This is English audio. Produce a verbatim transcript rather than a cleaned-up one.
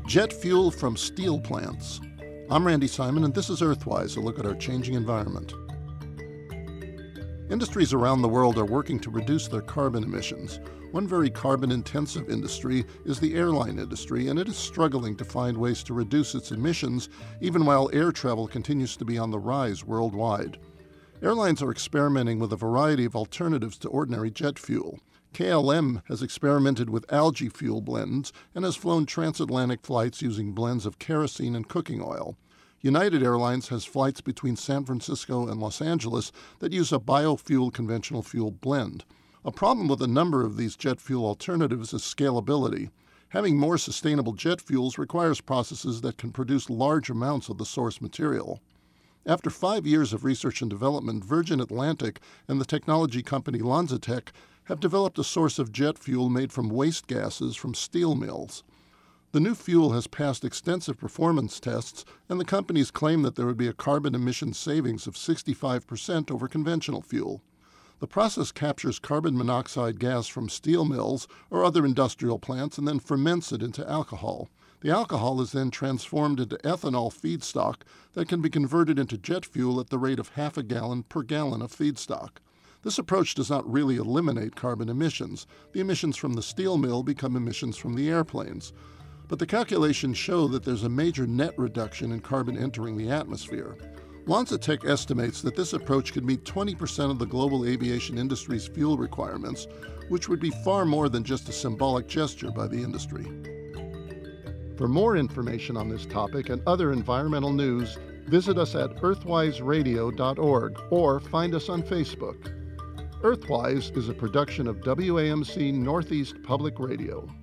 Jet fuel from steel plants. I'm Randy Simon, and this is Earthwise, a look at our changing environment. Industries around the world are working to reduce their carbon emissions. One very carbon-intensive industry is the airline industry, and it is struggling to find ways to reduce its emissions, even while air travel continues to be on the rise worldwide. Airlines are experimenting with a variety of alternatives to ordinary jet fuel. K L M has experimented with algae fuel blends and has flown transatlantic flights using blends of kerosene and cooking oil. United Airlines has flights between San Francisco and Los Angeles that use a biofuel conventional fuel blend. A problem with a number of these jet fuel alternatives is scalability. Having more sustainable jet fuels requires processes that can produce large amounts of the source material. After five years of research and development, Virgin Atlantic and the technology company LanzaTech have developed a source of jet fuel made from waste gases from steel mills. The new fuel has passed extensive performance tests, and the companies claim that there would be a carbon emission savings of sixty-five percent over conventional fuel. The process captures carbon monoxide gas from steel mills or other industrial plants and then ferments it into alcohol. The alcohol is then transformed into ethanol feedstock that can be converted into jet fuel at the rate of half a gallon per gallon of feedstock. This approach does not really eliminate carbon emissions. The emissions from the steel mill become emissions from the airplanes. But the calculations show that there's a major net reduction in carbon entering the atmosphere. LanzaTech estimates that this approach could meet twenty percent of the global aviation industry's fuel requirements, which would be far more than just a symbolic gesture by the industry. For more information on this topic and other environmental news, visit us at earthwise radio dot org or find us on Facebook. Earthwise is a production of W A M C Northeast Public Radio.